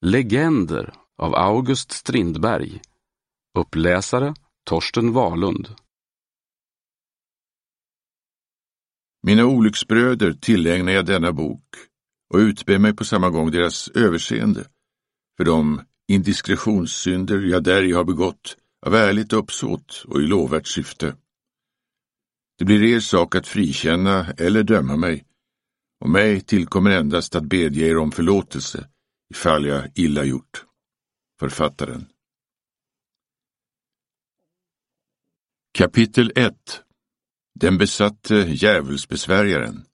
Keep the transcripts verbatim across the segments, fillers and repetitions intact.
Legender av August Strindberg. Uppläsare Torsten Wahlund. Mina olycksbröder tillägnar jag denna bok och utber mig på samma gång deras överseende för de indiskretionssynder jag däri har begått av ärligt uppsåt och i lovvärt syfte. Det blir er sak att frikänna eller döma mig, och mig tillkommer endast att bedja er om förlåtelse ifall jag illa gjort. Författaren. Kapitel ett. Den besatte djävulsbesvärjaren.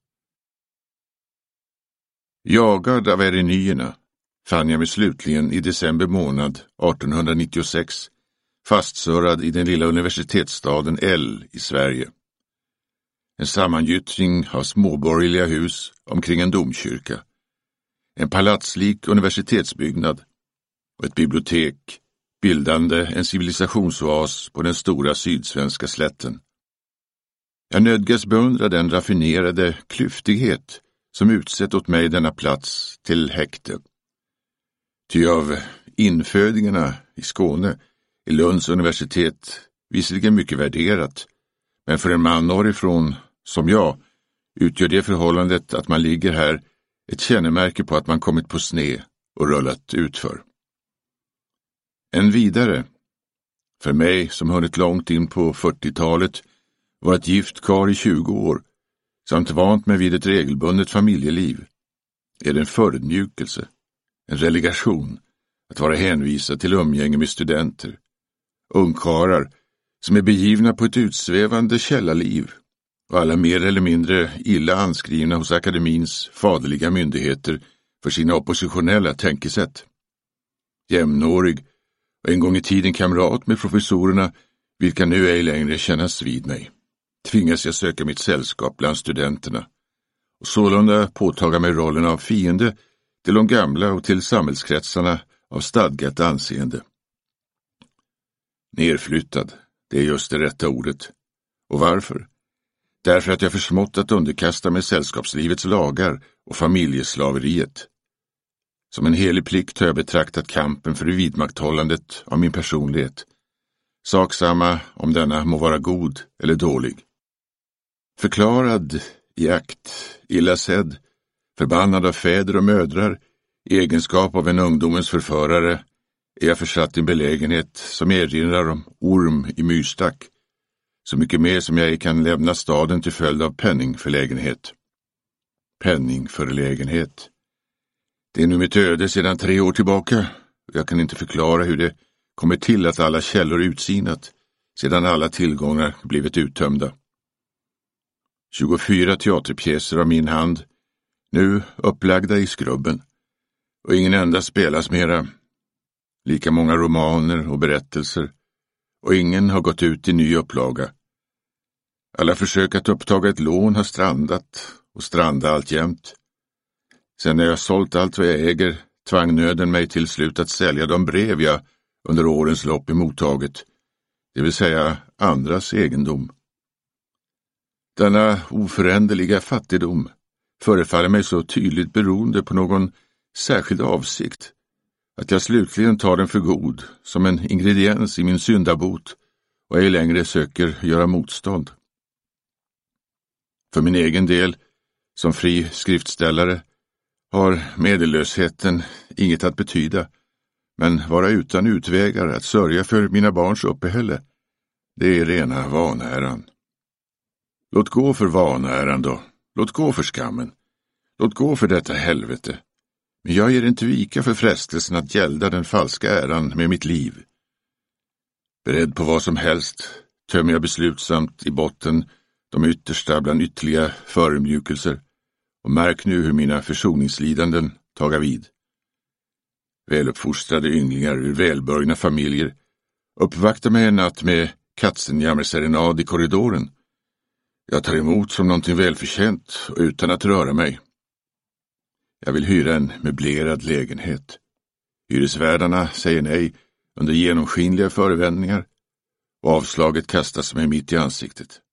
Jagad av erenyerna fann jag mig slutligen i december månad artonhundranittiosex fastsörad i den lilla universitetsstaden L i Sverige. En sammangyttring av småborgerliga hus omkring en domkyrka, en palatslik universitetsbyggnad och ett bibliotek bildande en civilisationsoas på den stora sydsvenska slätten. Jag nödgas beundra den raffinerade klyftighet som utsett åt mig denna plats till häkte. Ty av infödingarna i Skåne är Lunds universitet visserligen mycket värderat, men för en man norrifrån som jag utgör det förhållandet att man ligger här ett kännemärke på att man kommit på sned och rullat utför. En vidare, för mig som hunnit långt in på fyrtiotalet, var ett gift kar i tjugo år samt vant mig vid ett regelbundet familjeliv, är det en förödmjukelse, en relegation att vara hänvisad till umgänge med studenter, ungkarlar som är begivna på ett utsvävande källarliv och alla mer eller mindre illa anskrivna hos akademins faderliga myndigheter för sina oppositionella tänkesätt. Jämnårig och en gång i tiden kamrat med professorerna, vilka nu ej längre kännas vid mig, tvingas jag söka mitt sällskap bland studenterna och sålunda påtaga mig rollen av fiende till de gamla och till samhällskretsarna av stadgat anseende. Nerflyttad, det är just det rätta ordet. Och varför? Därför att jag försmått att underkasta mig sällskapslivets lagar och familjeslaveriet. Som en helig plikt har jag betraktat kampen för vidmakthållandet av min personlighet. Saksamma om denna må vara god eller dålig. Förklarad i akt, illa sedd, förbannad av fäder och mödrar, i egenskap av en ungdomens förförare, är jag försatt i en belägenhet som erinrar om orm i myrstack, så mycket mer som jag kan lämna staden till följd av penningförlägenhet. Penningförlägenhet. Det är nu mitt öde sedan tre år tillbaka, och jag kan inte förklara hur det kommer till att alla källor utsinat, sedan alla tillgångar blivit uttömda. tjugofyra teaterpjäser av min hand, nu upplagda i skrubben, och ingen enda spelas mera. Lika många romaner och berättelser, och ingen har gått ut i ny upplaga. Alla försök att upptaga ett lån har strandat och stranda alltjämt. Sen när jag sålt allt vad jag äger tvang nöden mig till slut att sälja de brev jag under årens lopp emottaget, det vill säga andras egendom. Denna oföränderliga fattigdom förefaller mig så tydligt beroende på någon särskild avsikt att jag slutligen tar den för god som en ingrediens i min syndabot och ej längre söker göra motstånd. För min egen del, som fri skriftställare, har medellösheten inget att betyda, men vara utan utvägar att sörja för mina barns uppehälle, det är rena vanäran. Låt gå för vanäran då, låt gå för skammen, låt gå för detta helvete. Men jag ger inte vika för frestelsen att gälda den falska äran med mitt liv. Beredd på vad som helst tömmer jag beslutsamt i botten de yttersta bland ytterliga förödmjukelser, och märk nu hur mina försoningslidanden taga vid. Väluppfostrade ynglingar ur välbörjna familjer uppvaktar mig en natt med katzenjammerserenad i korridoren. Jag tar emot som någonting välförtjänt och utan att röra mig. Jag vill hyra en möblerad lägenhet. Hyresvärdarna säger nej under genomskinliga förevändningar, och avslaget kastas mig mitt i ansiktet.